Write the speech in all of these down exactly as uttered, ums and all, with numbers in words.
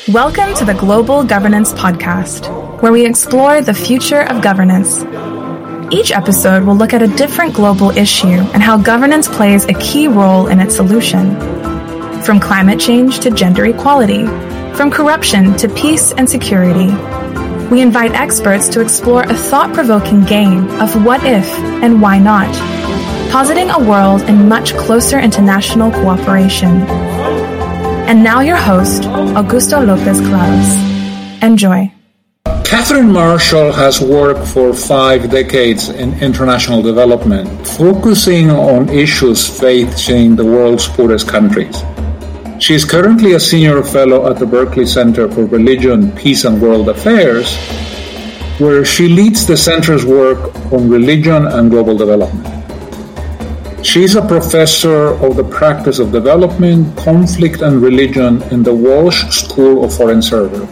Welcome to the Global Governance Podcast, where we explore the future of governance. Each episode will look at a different global issue and how governance plays a key role in its solution. From climate change to gender equality, from corruption to peace and security, we invite experts to explore a thought-provoking game of what if and why not, positing a world in much closer international cooperation. And now your host, Augusto Lopez Claros. Enjoy. Catherine Marshall has worked for five decades in international development, focusing on issues facing the world's poorest countries. She is currently a senior fellow at the Berkeley Center for Religion, Peace and World Affairs, where she leads the center's work on religion and global development. She is a professor of the practice of development, conflict, and religion in the Walsh School of Foreign Service.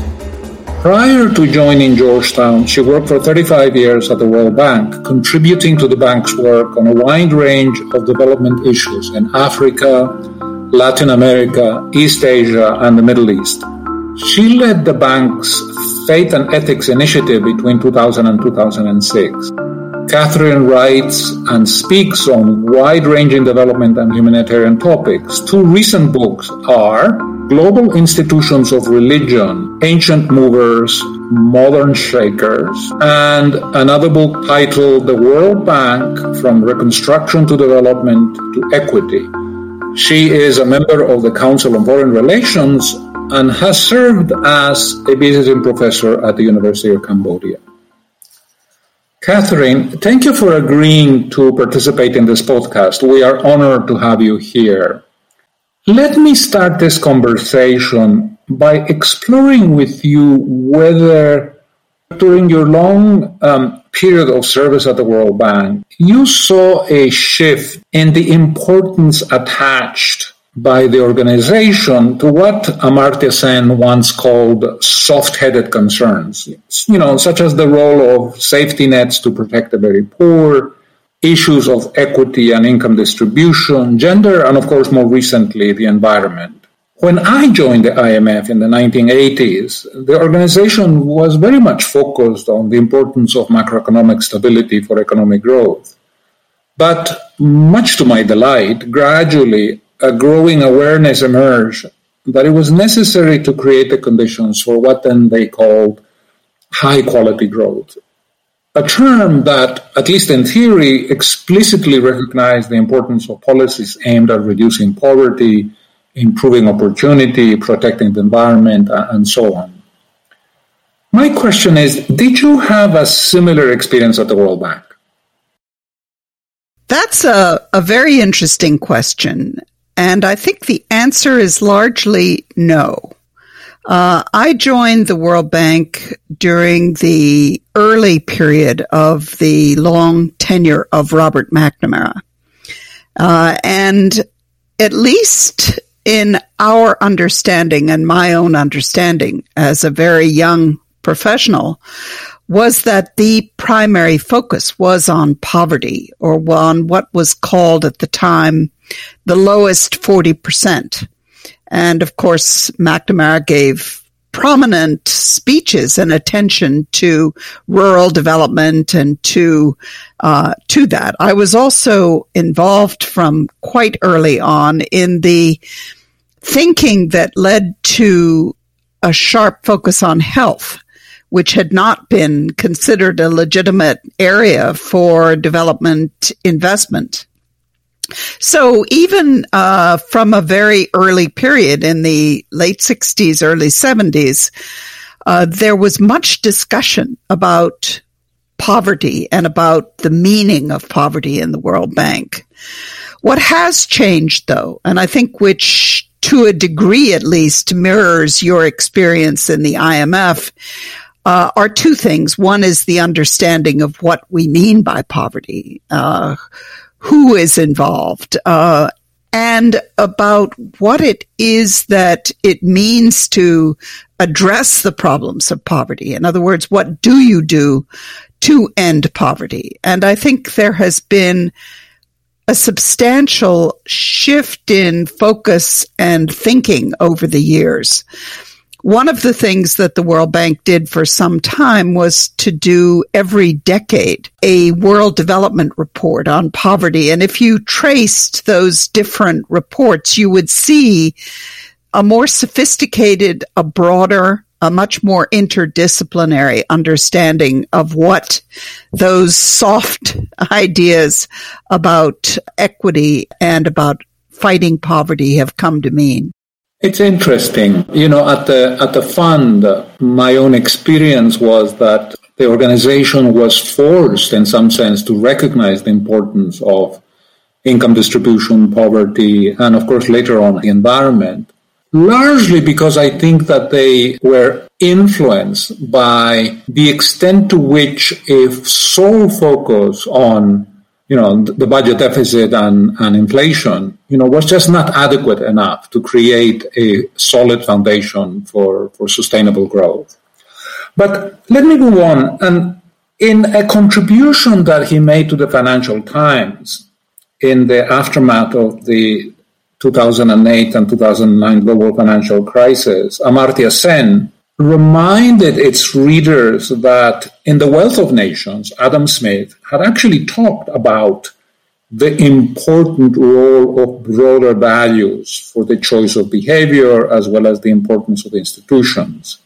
Prior to joining Georgetown, she worked for thirty-five years at the World Bank, contributing to the bank's work on a wide range of development issues in Africa, Latin America, East Asia, and the Middle East. She led the bank's Faith and Ethics Initiative between two thousand and two thousand six. Catherine writes and speaks on wide-ranging development and humanitarian topics. Two recent books are Global Institutions of Religion, Ancient Movers, Modern Shakers, and another book titled The World Bank, From Reconstruction to Development to Equity. She is a member of the Council on Foreign Relations and has served as a visiting professor at the University of Cambodia. Catherine, thank you for agreeing to participate in this podcast. We are honored to have you here. Let me start this conversation by exploring with you whether during your long um, period of service at the World Bank, you saw a shift in the importance attached by the organization to what Amartya Sen once called soft-headed concerns, you know, such as the role of safety nets to protect the very poor, issues of equity and income distribution, gender, and of course, more recently, the environment. When I joined the I M F in the nineteen eighties, the organization was very much focused on the importance of macroeconomic stability for economic growth. But much to my delight, gradually, a growing awareness emerged that it was necessary to create the conditions for what then they called high-quality growth, a term that, at least in theory, explicitly recognized the importance of policies aimed at reducing poverty, improving opportunity, protecting the environment, and so on. My question is, did you have a similar experience at the World Bank? That's a, a very interesting question. And I think the answer is largely no. Uh, I joined the World Bank during the early period of the long tenure of Robert McNamara. Uh, and at least in our understanding and my own understanding as a very young professional, was that the primary focus was on poverty, or on what was called at the time the lowest forty percent. And of course, McNamara gave prominent speeches and attention to rural development and to uh, to that. I was also involved from quite early on in the thinking that led to a sharp focus on health, which had not been considered a legitimate area for development investment. So even uh, from a very early period in the late sixties, early seventies, uh, there was much discussion about poverty and about the meaning of poverty in the World Bank. What has changed, though, and I think which to a degree at least mirrors your experience in the I M F, Uh, are two things. One is the understanding of what we mean by poverty, uh, who is involved, uh, and about what it is that it means to address the problems of poverty. In other words, what do you do to end poverty? And I think there has been a substantial shift in focus and thinking over the years. One of the things that the World Bank did for some time was to do every decade a World Development Report on poverty. And if you traced those different reports, you would see a more sophisticated, a broader, a much more interdisciplinary understanding of what those soft ideas about equity and about fighting poverty have come to mean. It's interesting. You know, at the at the fund, my own experience was that the organization was forced, in some sense, to recognize the importance of income distribution, poverty, and of course later on the environment, largely because I think that they were influenced by the extent to which a sole focus on, you know, the budget deficit and, and inflation, you know, was just not adequate enough to create a solid foundation for, for sustainable growth. But let me move on. And in a contribution that he made to the Financial Times in the aftermath of the two thousand eight and two thousand nine global financial crisis, Amartya Sen reminded its readers that in The Wealth of Nations, Adam Smith had actually talked about the important role of broader values for the choice of behavior as well as the importance of institutions.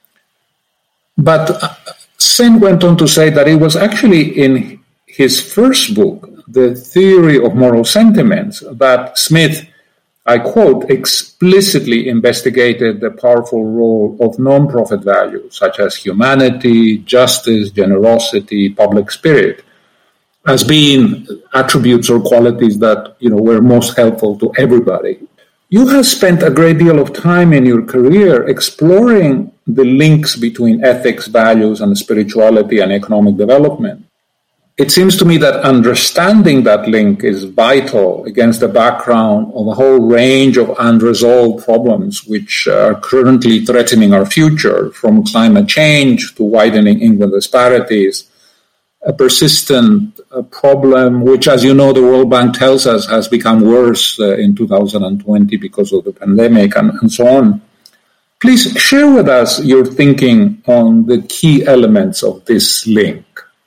But Sen went on to say that it was actually in his first book, The Theory of Moral Sentiments, that Smith, I quote, explicitly investigated the powerful role of non-profit values such as humanity, justice, generosity, public spirit, as being attributes or qualities that, you know, were most helpful to everybody. You have spent a great deal of time in your career exploring the links between ethics, values, and spirituality and economic development. It seems to me that understanding that link is vital against the background of a whole range of unresolved problems which are currently threatening our future, from climate change to widening income disparities, a persistent uh, problem which, as you know, the World Bank tells us has become worse uh, in two thousand twenty because of the pandemic and, and so on. Please share with us your thinking on the key elements of this link.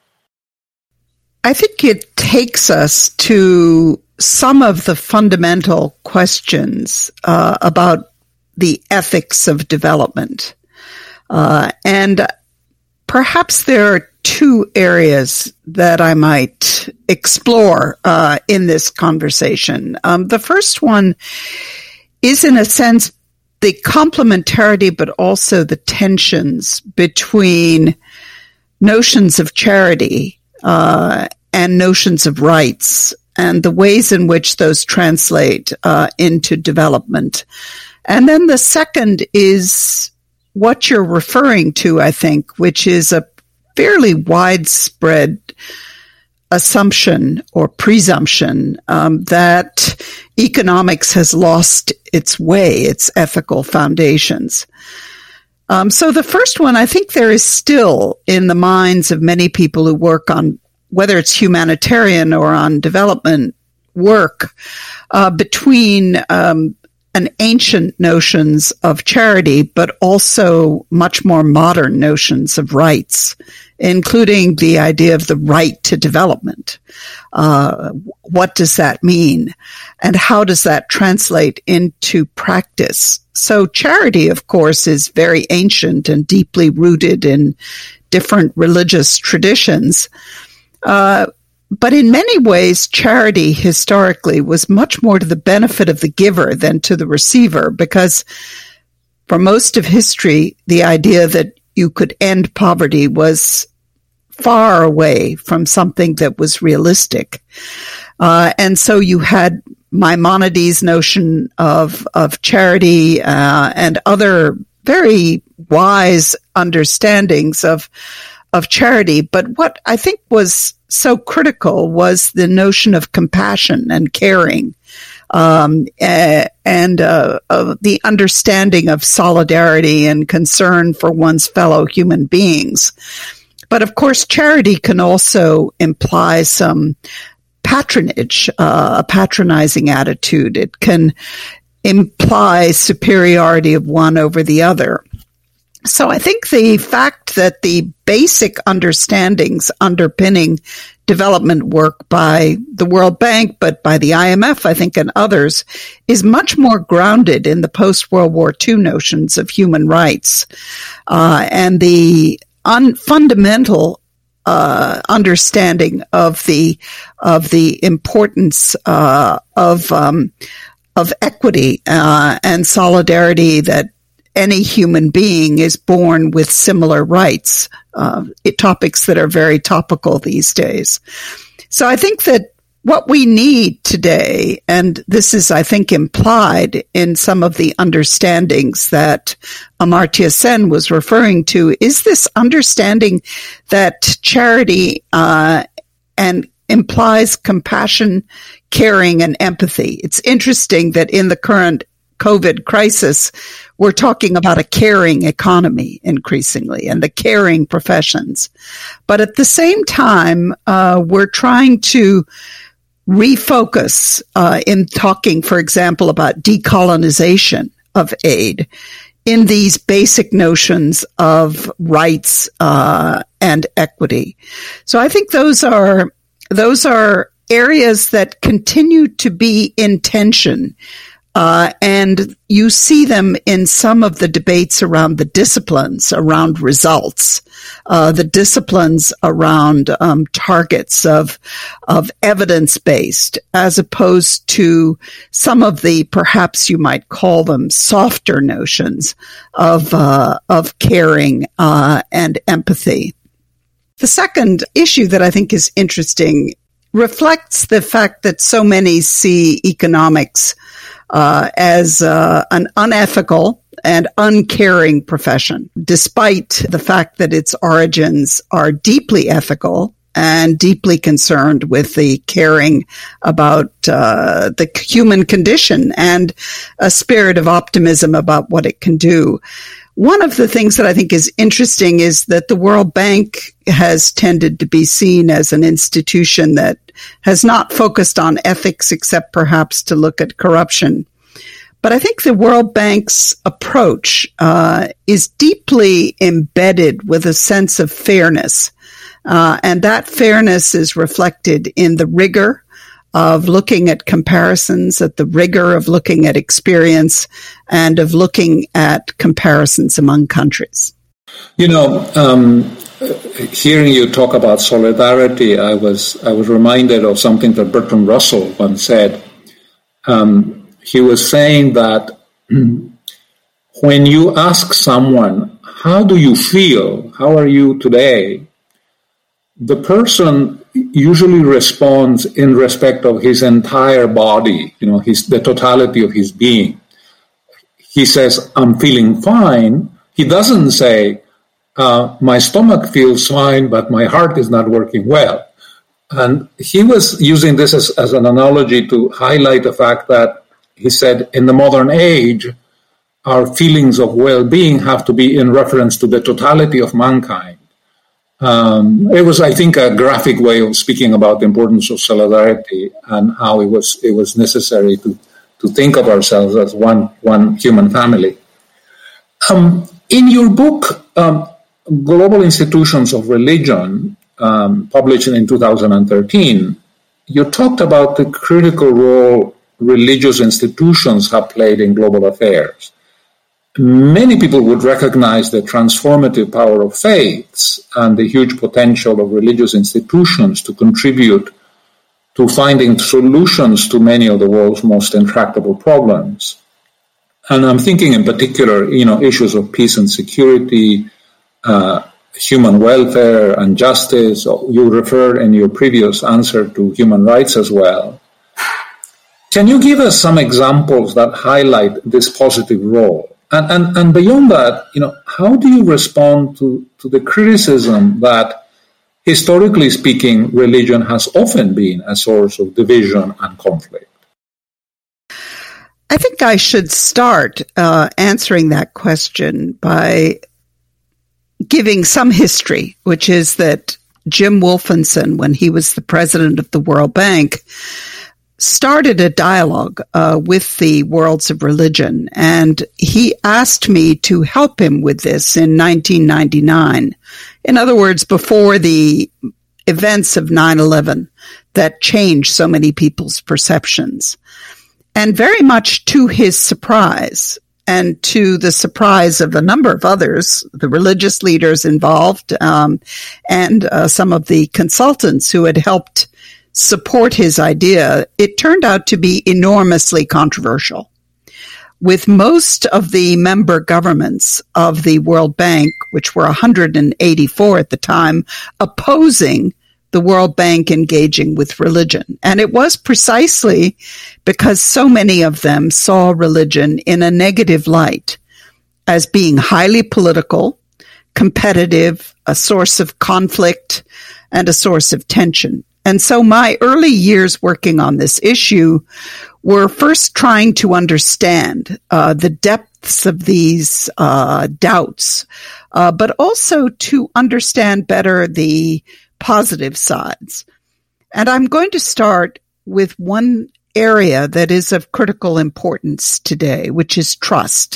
I think it takes us to some of the fundamental questions uh, about the ethics of development. Uh, and perhaps there are two areas that I might explore uh, in this conversation. Um, the first one is, in a sense, the complementarity, but also the tensions between notions of charity Uh, and notions of rights, and the ways in which those translate uh, into development. And then the second is what you're referring to, I think, which is a fairly widespread assumption or presumption um, that economics has lost its way, its ethical foundations. Um, so the first one, I think there is still in the minds of many people who work on, whether it's humanitarian or on development work, uh, between um, an ancient notions of charity, but also much more modern notions of rights, including the idea of the right to development. Uh, what does that mean? And how does that translate into practice? So charity, of course, is very ancient and deeply rooted in different religious traditions. Uh, but in many ways, charity historically was much more to the benefit of the giver than to the receiver, because for most of history, the idea that you could end poverty was far away from something that was realistic. Uh, and so you had Maimonides' notion of, of charity, uh, and other very wise understandings of, of charity. But what I think was so critical was the notion of compassion and caring, um, uh, and, uh, of the understanding of solidarity and concern for one's fellow human beings. But of course, charity can also imply some patronage, uh, a patronizing attitude. It can imply superiority of one over the other. So I think the fact that the basic understandings underpinning development work by the World Bank, but by the I M F, I think, and others, is much more grounded in the post-World War Two notions of human rights, uh, and the un- fundamental uh, understanding of the of the importance uh, of um, of equity uh, and solidarity, that any human being is born with similar rights, uh, it, topics that are very topical these days. So I think that what we need today, and this is, I think, implied in some of the understandings that Amartya Sen was referring to, is this understanding that charity uh, and implies compassion, caring, and empathy. It's interesting that in the current COVID crisis, we're talking about a caring economy increasingly and the caring professions. But at the same time, uh, we're trying to refocus uh, in talking, for example, about decolonization of aid in these basic notions of rights uh, and equity. So I think those are those are areas that continue to be in tension. Uh, and you see them in some of the debates around the disciplines, around results, uh, the disciplines around um, targets of of evidence-based, as opposed to some of the, perhaps you might call them, softer notions of uh, of caring uh, and empathy. The second issue that I think is interesting reflects the fact that so many see economics Uh, as uh, an unethical and uncaring profession, despite the fact that its origins are deeply ethical and deeply concerned with the caring about uh, the human condition and a spirit of optimism about what it can do. One of the things that I think is interesting is that the World Bank has tended to be seen as an institution that has not focused on ethics except perhaps to look at corruption. But I think the World Bank's approach uh, is deeply embedded with a sense of fairness. Uh, and that fairness is reflected in the rigor of looking at comparisons, at the rigor of looking at experience, and of looking at comparisons among countries. You know, um, hearing you talk about solidarity, I was I was reminded of something that Bertrand Russell once said. Um, he was saying that when you ask someone, how do you feel? How are you today? The person usually responds in respect of his entire body, you know, his the totality of his being. He says, I'm feeling fine. He doesn't say, uh, my stomach feels fine, but my heart is not working well. And he was using this as, as an analogy to highlight the fact that he said, in the modern age, our feelings of well-being have to be in reference to the totality of mankind. Um, it was, I think, a graphic way of speaking about the importance of solidarity and how it was it was necessary to, to think of ourselves as one one human family. Um, in your book, um, Global Institutions of Religion, um, published in two thousand thirteen, you talked about the critical role religious institutions have played in global affairs. Many people would recognize the transformative power of faiths and the huge potential of religious institutions to contribute to finding solutions to many of the world's most intractable problems. And I'm thinking in particular, you know, issues of peace and security, uh, human welfare and justice. You referred in your previous answer to human rights as well. Can you give us some examples that highlight this positive role? And, and, and beyond that, you know, how do you respond to, to the criticism that, historically speaking, religion has often been a source of division and conflict? I think I should start uh, answering that question by giving some history, which is that Jim Wolfensohn, when he was the president of the World Bank, started a dialogue uh, with the worlds of religion, and he asked me to help him with this in nineteen ninety-nine. In other words, before the events of nine eleven that changed so many people's perceptions. And very much to his surprise, and to the surprise of a number of others, the religious leaders involved, um, and uh, some of the consultants who had helped support his idea, it turned out to be enormously controversial. With most of the member governments of the World Bank, which were one hundred eighty-four at the time, opposing the World Bank engaging with religion. And it was precisely because so many of them saw religion in a negative light, as being highly political, competitive, a source of conflict, and a source of tension. And so my early years working on this issue were first trying to understand uh, the depths of these uh, doubts, uh, but also to understand better the positive sides. And I'm going to start with one area that is of critical importance today, which is trust.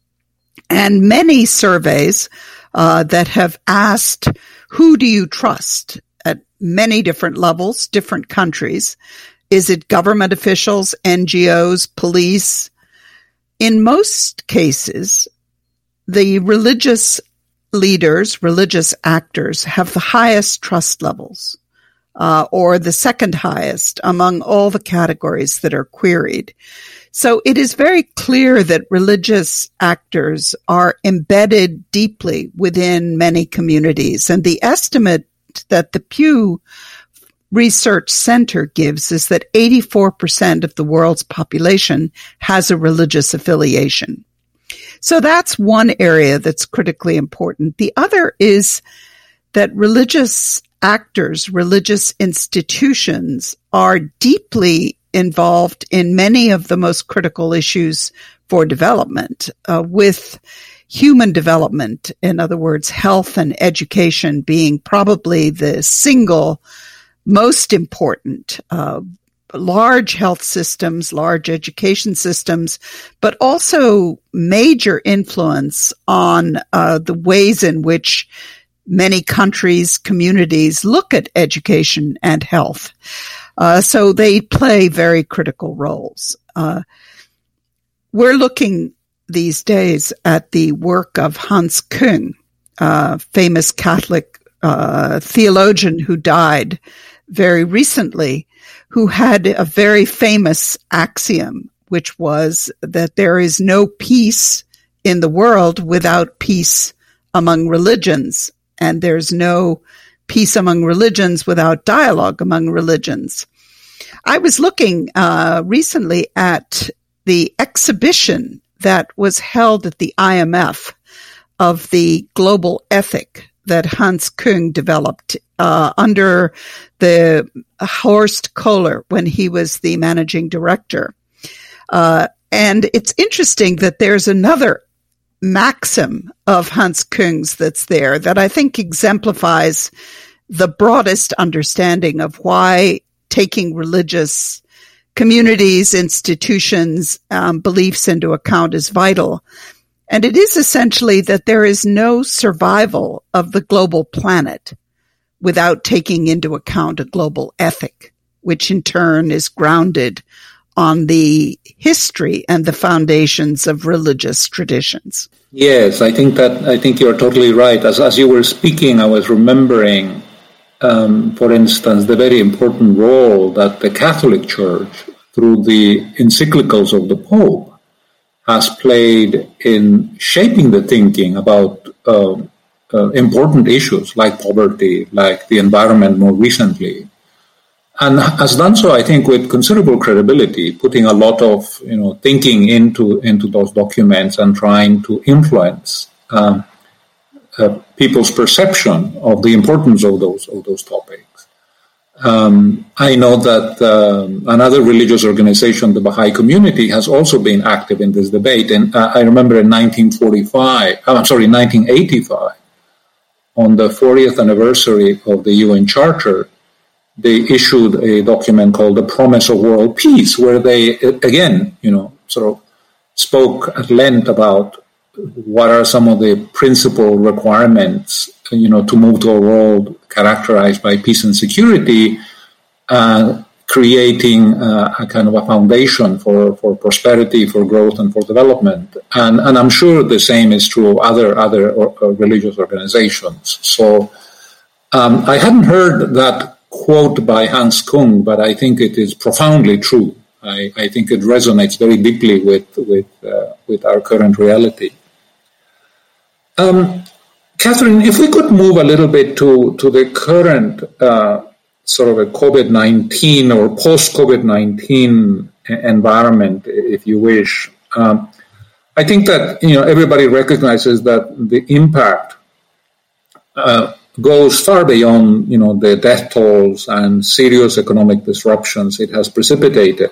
And many surveys uh, that have asked, who do you trust at many different levels, different countries? Is it government officials, N G Os, police? In most cases, the religious leaders, religious actors, have the highest trust levels, uh, or the second highest among all the categories that are queried. So it is very clear that religious actors are embedded deeply within many communities. And the estimate that the Pew Research Center gives is that eighty-four percent of the world's population has a religious affiliation. So that's one area that's critically important. The other is that religious actors, religious institutions are deeply involved in many of the most critical issues for development, uh, with human development, in other words, health and education being probably the single most important, uh, large health systems, large education systems, but also major influence on uh, the ways in which many countries, communities look at education and health. Uh, so they play very critical roles. Uh, we're looking these days at the work of Hans Küng, uh, famous Catholic uh, theologian who died very recently, who had a very famous axiom, which was that there is no peace in the world without peace among religions, and there's no peace among religions without dialogue among religions. I was looking uh, recently at the exhibition that was held at the I M F of the global ethic that Hans Küng developed uh, under the Horst Kohler when he was the managing director. Uh, and it's interesting that there's another maxim of Hans Küng's that's there that I think exemplifies the broadest understanding of why taking religious communities, institutions, um, beliefs into account is vital. And it is essentially that there is no survival of the global planet without taking into account a global ethic, which in turn is grounded on the history and the foundations of religious traditions. Yes, I think that I think you're totally right. As as you were speaking, I was remembering, um, for instance, the very important role that the Catholic Church, through the encyclicals of the Pope, has played in shaping the thinking about uh, uh, important issues like poverty, like the environment more recently, and has done so, I think, with considerable credibility, putting a lot of you know thinking into into those documents and trying to influence um, uh, people's perception of the importance of those of those topics. Um, I know that um, another religious organization, the Baha'i Community, has also been active in this debate. And uh, I remember in nineteen forty-five, oh, I'm sorry, nineteen eighty-five, on the fortieth anniversary of the U N Charter, they issued a document called The Promise of World Peace, where they, again, you know, sort of spoke at length about what are some of the principal requirements, you know, to move to a world characterized by peace and security, uh, creating uh, a kind of a foundation for, for prosperity, for growth, and for development. And, and I'm sure the same is true of other other or, or religious organizations. So um, I hadn't heard that quote by Hans Kung, but I think it is profoundly true. I, I think it resonates very deeply with with uh, with our current reality. Um, Catherine, if we could move a little bit to to the current uh, sort of a COVID nineteen or post-COVID nineteen environment, if you wish. Um, I think that, you know, everybody recognizes that the impact uh, goes far beyond, you know, the death tolls and serious economic disruptions it has precipitated.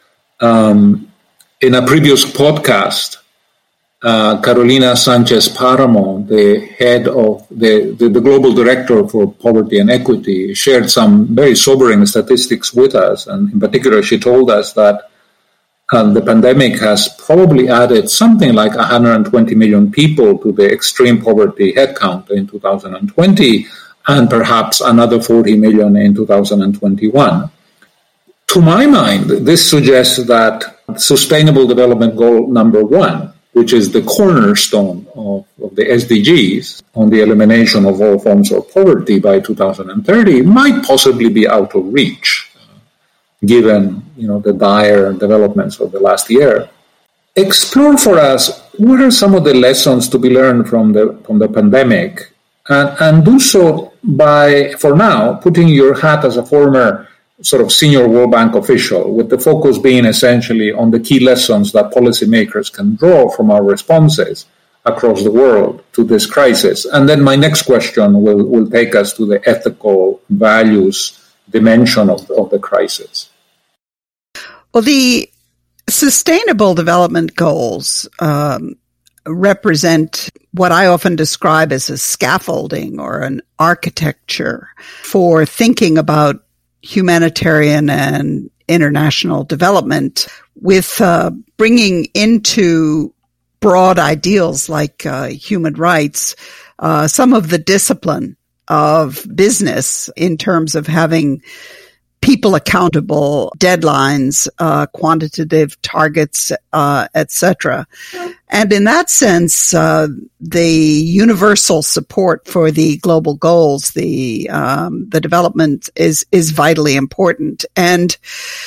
Um, in a previous podcast, Uh, Carolina Sanchez Paramo, the head of the, the, the global director for poverty and equity, shared some very sobering statistics with us. And in particular, she told us that uh, the pandemic has probably added something like one hundred twenty million people to the extreme poverty headcount in two thousand twenty, and perhaps another forty million in two thousand twenty-one. To my mind, this suggests that Sustainable Development Goal number one, which is the cornerstone of, of the S D Gs on the elimination of all forms of poverty by two thousand thirty, might possibly be out of reach, uh, given, you know, the dire developments of the last year. Explore for us what are some of the lessons to be learned from the from the pandemic, and, and do so by, for now, putting your hat as a former sort of senior World Bank official, with the focus being essentially on the key lessons that policymakers can draw from our responses across the world to this crisis. And then my next question will, will take us to the ethical values dimension of, of the crisis. Well, the Sustainable Development Goals um, represent what I often describe as a scaffolding or an architecture for thinking about humanitarian and international development, with uh, bringing into broad ideals like uh, human rights, uh, some of the discipline of business in terms of having people accountable, deadlines, uh, quantitative targets, uh, et cetera. And in that sense, uh, the universal support for the global goals, the um, the development is is vitally important. And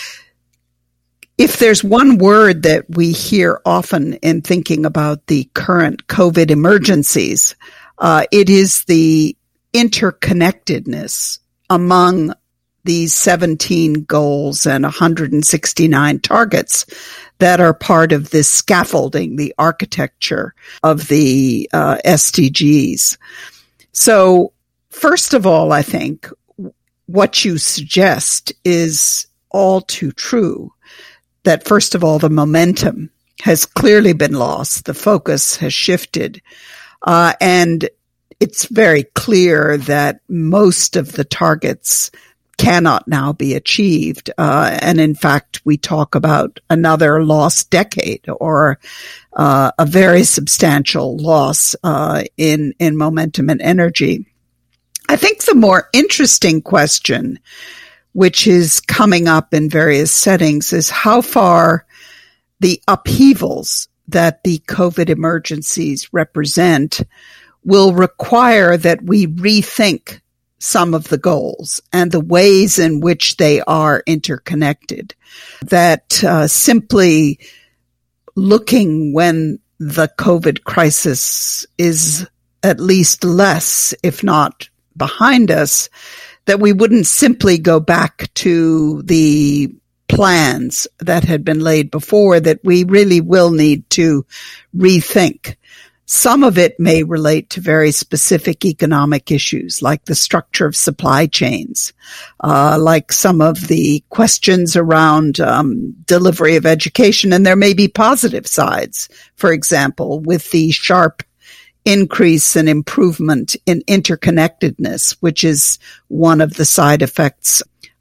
if there's one word that we hear often in thinking about the current COVID emergencies, uh, it is the interconnectedness among these seventeen goals and one hundred sixty-nine targets that are part of this scaffolding, the architecture of the uh, S D Gs. So, first of all, I think what you suggest is all too true, that first of all, the momentum has clearly been lost. The focus has shifted. Uh, and it's very clear that most of the targets cannot now be achieved. Uh, and in fact, we talk about another lost decade, or uh, a very substantial loss uh, in, in momentum and energy. I think the more interesting question, which is coming up in various settings, is how far the upheavals that the COVID emergencies represent will require that we rethink some of the goals and the ways in which they are interconnected. That uh, simply looking when the COVID crisis is at least less, if not behind us, that we wouldn't simply go back to the plans that had been laid before, that we really will need to rethink. Some of it may relate to very specific economic issues, like the structure of supply chains, uh, like some of the questions around um, delivery of education. And there may be positive sides, for example, with the sharp increase and improvement in interconnectedness, which is one of the side effects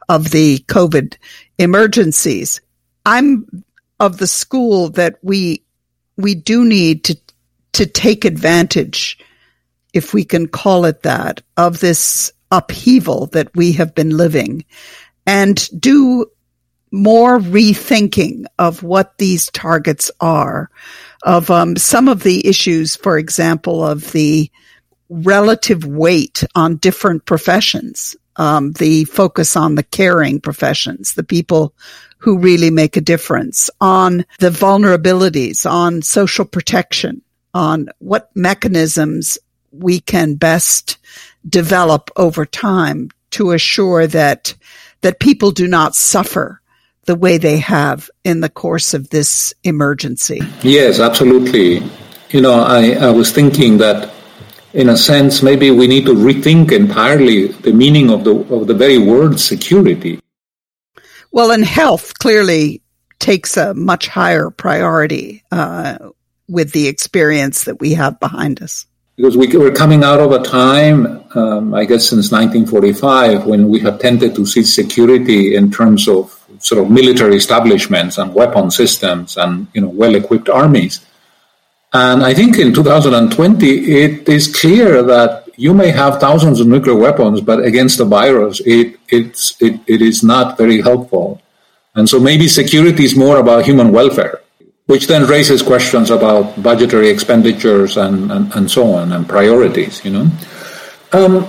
of the COVID emergencies. I'm of the school that we we do need to to take advantage, if we can call it that, of this upheaval that we have been living, and do more rethinking of what these targets are, of um, some of the issues, for example, of the relative weight on different professions, um, the focus on the caring professions, the people who really make a difference, on the vulnerabilities, on social protection, on what mechanisms we can best develop over time to assure that that people do not suffer the way they have in the course of this emergency. Yes, absolutely. You know, I, I was thinking that, in a sense, maybe we need to rethink entirely the meaning of the of the very word security. Well, and health clearly takes a much higher priority uh, with the experience that we have behind us. Because we, we're coming out of a time, um, I guess since nineteen forty-five, when we have tended to see security in terms of sort of military establishments and weapon systems and, you know, well-equipped armies. And I think in two thousand twenty, it is clear that you may have thousands of nuclear weapons, but against a virus, it, it's, it, it is not very helpful. And so maybe security is more about human welfare, which then raises questions about budgetary expenditures and, and, and so on, and priorities, you know. Um,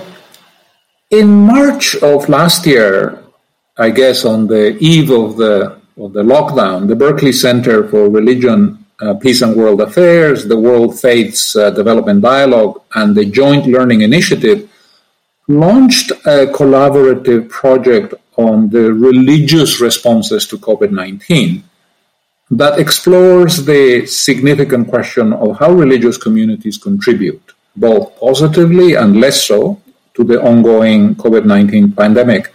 in March of last year, I guess on the eve of the of the lockdown, the Berkeley Center for Religion, uh, Peace and World Affairs, the World Faiths uh, Development Dialogue, and the Joint Learning Initiative launched a collaborative project on the religious responses to COVID nineteen. That explores the significant question of how religious communities contribute, both positively and less so, to the ongoing COVID nineteen pandemic.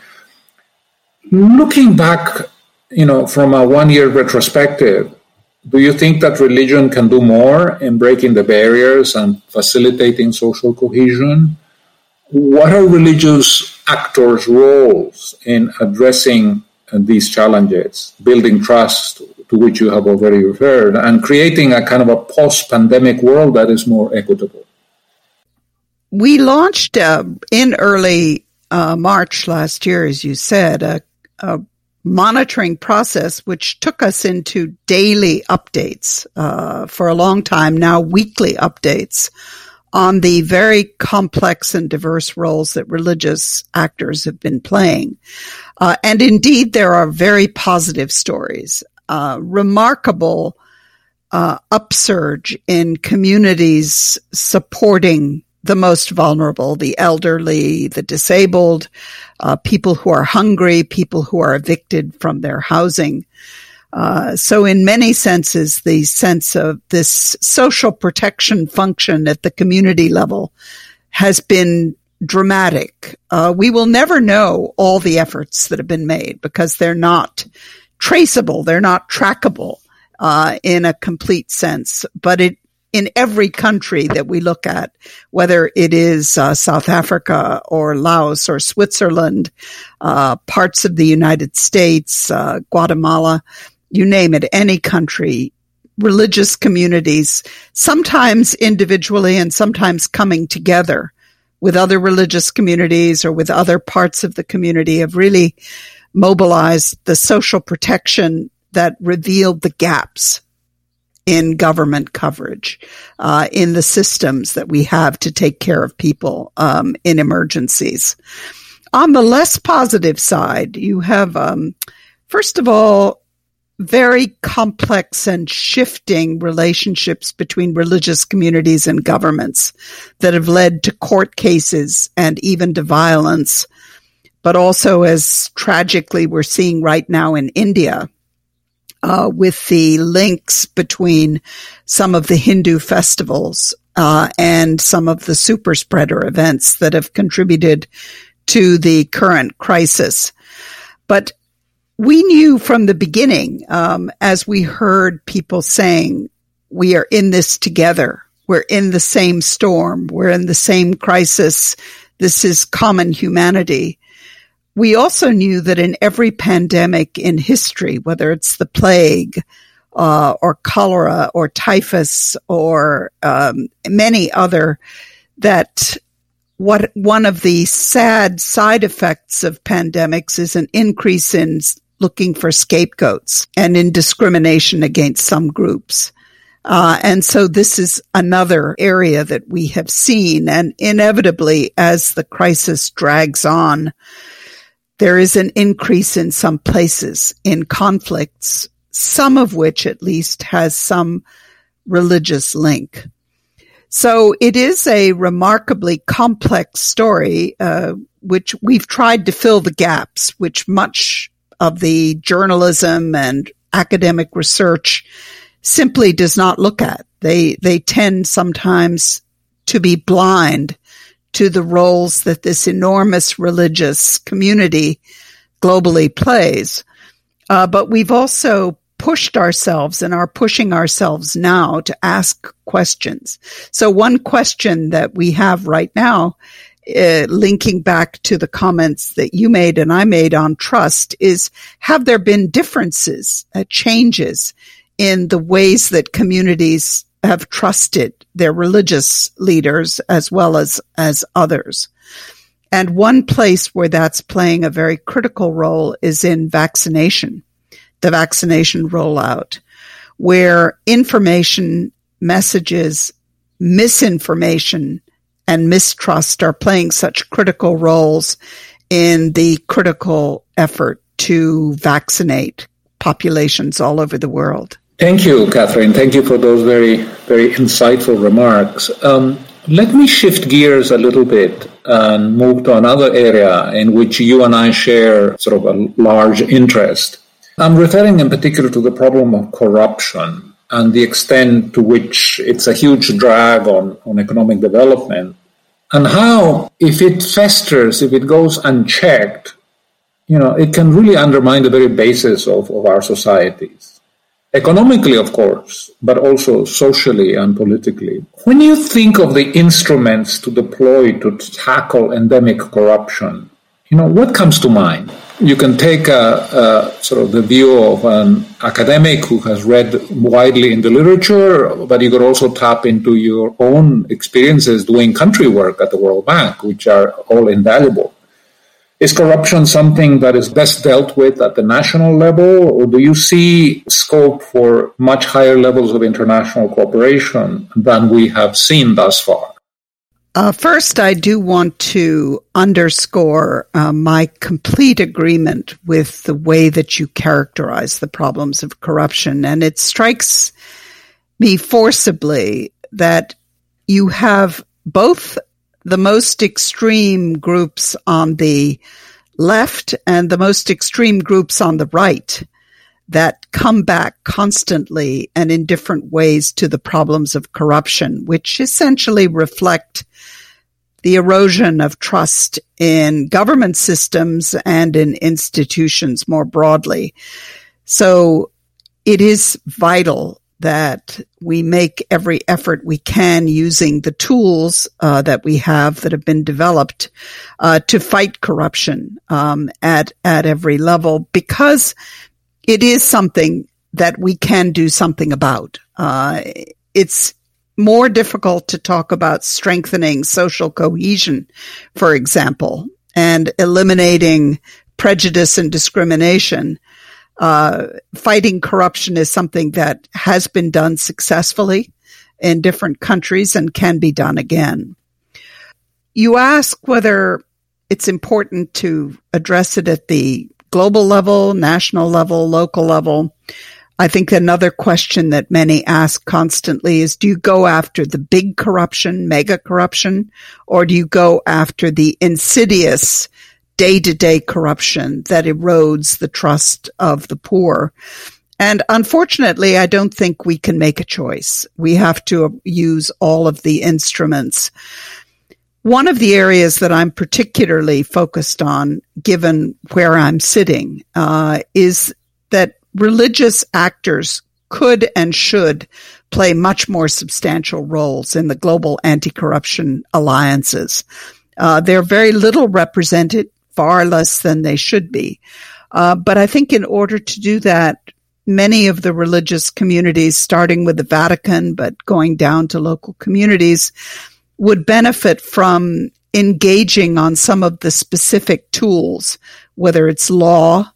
Looking back, you know, from a one-year retrospective, do you think that religion can do more in breaking the barriers and facilitating social cohesion? What are religious actors' roles in addressing these challenges, building trust, to which you have already referred, and creating a kind of a post-pandemic world that is more equitable? We launched uh, in early uh, March last year, as you said, a, a monitoring process which took us into daily updates uh, for a long time, now weekly updates on the very complex and diverse roles that religious actors have been playing. Uh, and indeed, there are very positive stories. Uh, remarkable uh, upsurge in communities supporting the most vulnerable, the elderly, the disabled, uh, people who are hungry, people who are evicted from their housing. Uh, so in many senses, the sense of this social protection function at the community level has been dramatic. Uh, we will never know all the efforts that have been made because they're not traceable, they're not trackable uh, in a complete sense. But it, in every country that we look at, whether it is uh, South Africa or Laos or Switzerland, uh, parts of the United States, uh, Guatemala, you name it, any country, religious communities, sometimes individually and sometimes coming together with other religious communities or with other parts of the community, have really mobilized the social protection that revealed the gaps in government coverage, uh, in the systems that we have to take care of people um, in emergencies. On the less positive side, you have, um, first of all, very complex and shifting relationships between religious communities and governments that have led to court cases and even to violence. But also, as tragically we're seeing right now in India, uh, with the links between some of the Hindu festivals uh, and some of the super spreader events that have contributed to the current crisis. But we knew from the beginning, um, as we heard people saying, we are in this together. We're in the same storm. We're in the same crisis. This is common humanity. we also knew that in every pandemic in history, whether it's the plague, uh, or cholera or typhus or, um, many other, that what one of the sad side effects of pandemics is an increase in looking for scapegoats and in discrimination against some groups. Uh, and so this is another area that we have seen. And inevitably, as the crisis drags on, there is an increase in some places in conflicts, some of which at least has some religious link. So it is a remarkably complex story, uh, which we've tried to fill the gaps, which much of the journalism and academic research simply does not look at. They, they tend sometimes to be blind to the roles that this enormous religious community globally plays. Uh, but we've also pushed ourselves and are pushing ourselves now to ask questions. So one question that we have right now, uh, linking back to the comments that you made and I made on trust, is have there been differences, uh, changes in the ways that communities have trusted their religious leaders as well as, as others? And one place where that's playing a very critical role is in vaccination, the vaccination rollout, where information, messages, misinformation, and mistrust are playing such critical roles in the critical effort to vaccinate populations all over the world. Thank you, Catherine. Thank you for those very, very insightful remarks. Um, let me shift gears a little bit and move to another area in which you and I share sort of a large interest. I'm referring in particular to the problem of corruption and the extent to which it's a huge drag on, on economic development, and how, if it festers, if it goes unchecked, you know, it can really undermine the very basis of, of our societies. Economically, of course, but also socially and politically. When you think of the instruments to deploy to tackle endemic corruption, you know, what comes to mind? You can take a, a sort of the view of an academic who has read widely in the literature, but you could also tap into your own experiences doing country work at the World Bank, which are all invaluable. Is corruption something that is best dealt with at the national level, or do you see scope for much higher levels of international cooperation than we have seen thus far? Uh, first, I do want to underscore uh, my complete agreement with the way that you characterize the problems of corruption. And it strikes me forcibly that you have both the most extreme groups on the left and the most extreme groups on the right that come back constantly and in different ways to the problems of corruption, which essentially reflect the erosion of trust in government systems and in institutions more broadly. So it is vital that we make every effort we can using the tools uh, that we have that have been developed uh, to fight corruption um, at at every level, because it is something that we can do something about. Uh, it's more difficult to talk about strengthening social cohesion, for example, and eliminating prejudice and discrimination. Uh, fighting corruption is something that has been done successfully in different countries and can be done again. You ask whether it's important to address it at the global level, national level, local level. I think another question that many ask constantly is, do you go after the big corruption, mega corruption, or do you go after the insidious day-to-day corruption that erodes the trust of the poor? And unfortunately, I don't think we can make a choice. We have to use all of the instruments. One of the areas that I'm particularly focused on, given where I'm sitting, uh, is that religious actors could and should play much more substantial roles in the global anti-corruption alliances. Uh, they're very little represented. far less than they should be. Uh, but I think in order to do that, many of the religious communities, starting with the Vatican, but going down to local communities, would benefit from engaging on some of the specific tools, whether it's law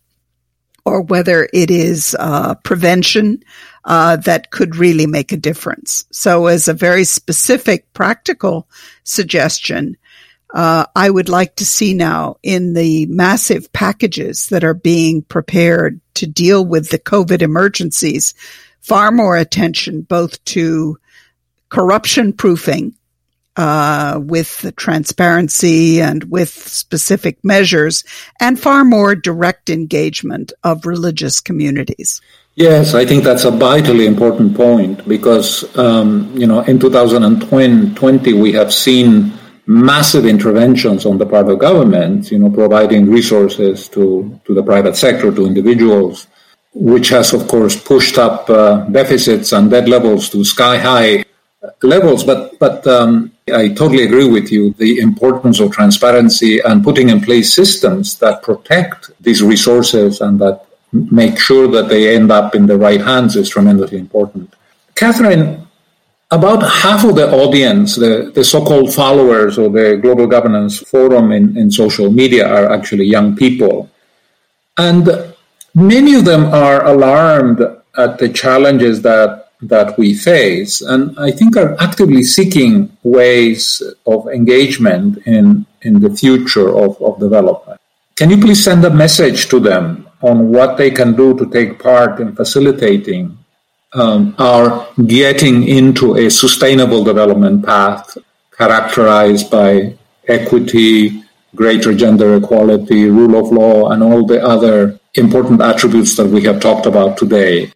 or whether it is uh, prevention, uh, that could really make a difference. So as a very specific, practical suggestion, uh, I would like to see now in the massive packages that are being prepared to deal with the COVID emergencies, far more attention both to corruption proofing, Uh, with the transparency and with specific measures, and far more direct engagement of religious communities. Yes, I think that's a vitally important point because, um, you know, in two thousand twenty, we have seen massive interventions on the part of government, you know, providing resources to, to the private sector, to individuals, which has, of course, pushed up uh, deficits and debt levels to sky-high levels. But, but um, I totally agree with you. The importance of transparency and putting in place systems that protect these resources and that make sure that they end up in the right hands is tremendously important. Catherine, about half of the audience, the, the so-called followers of the Global Governance Forum in, in social media are actually young people. And many of them are alarmed at the challenges that that we face, and I think are actively seeking ways of engagement in, in the future of, of development. Can you please send a message to them on what they can do to take part in facilitating um, our getting into a sustainable development path characterized by equity, greater gender equality, rule of law, and all the other important attributes that we have talked about today?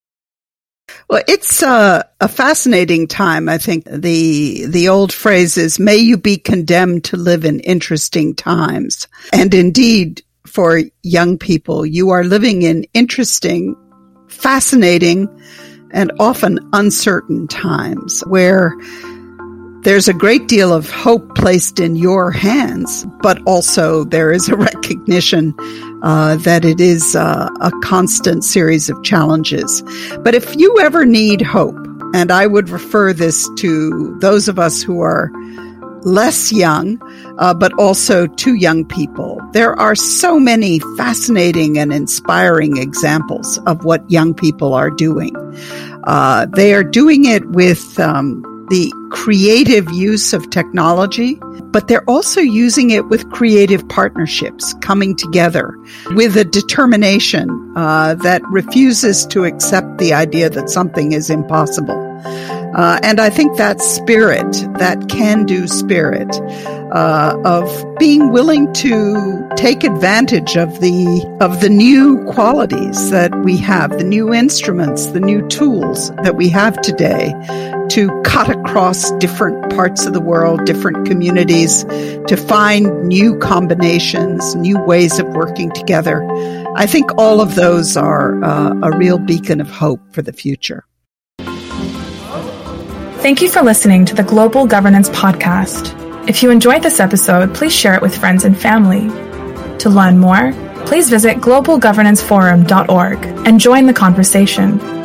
Well, it's uh, a fascinating time. I think the the old phrase is, may you be condemned to live in interesting times. And indeed, for young people, you are living in interesting, fascinating, and often uncertain times where there's a great deal of hope placed in your hands, but also there is a recognition uh, that it is uh, a constant series of challenges. But if you ever need hope, and I would refer this to those of us who are less young, uh, but also to young people, there are so many fascinating and inspiring examples of what young people are doing. Uh, they are doing it with um, the creative use of technology, but they're also using it with creative partnerships, coming together with a determination uh, that refuses to accept the idea that something is impossible. Uh, and I think that spirit, that can-do spirit, uh, of being willing to take advantage of the, of the new qualities that we have, the new instruments, the new tools that we have today to cut across different parts of the world, different communities, to find new combinations, new ways of working together. I think all of those are uh, a real beacon of hope for the future. Thank you for listening to the Global Governance Podcast. If you enjoyed this episode, please share it with friends and family. To learn more, please visit global governance forum dot org and join the conversation.